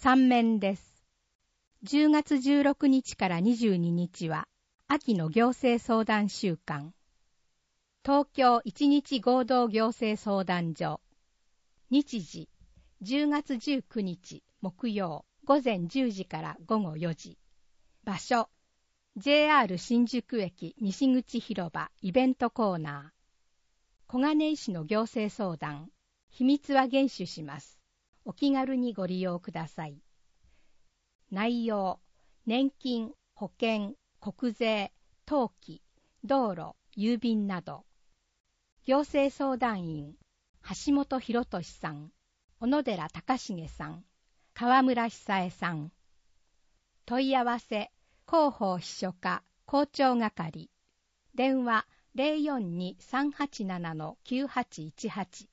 3面です。10月16日から22日は秋の行政相談週間。東京一日合同行政相談所。日時、10月19日木曜午前10時から午後4時。場所、JR 新宿駅西口広場イベントコーナー。小金井市の行政相談。秘密は厳守します。お気軽にご利用ください。内容、年金、保険、国税、登記、道路、郵便など。行政相談員、橋本博俊さん、小野寺隆重さん、川村久恵さん。問い合わせ、広報秘書課、校長係。電話 042-387-9818。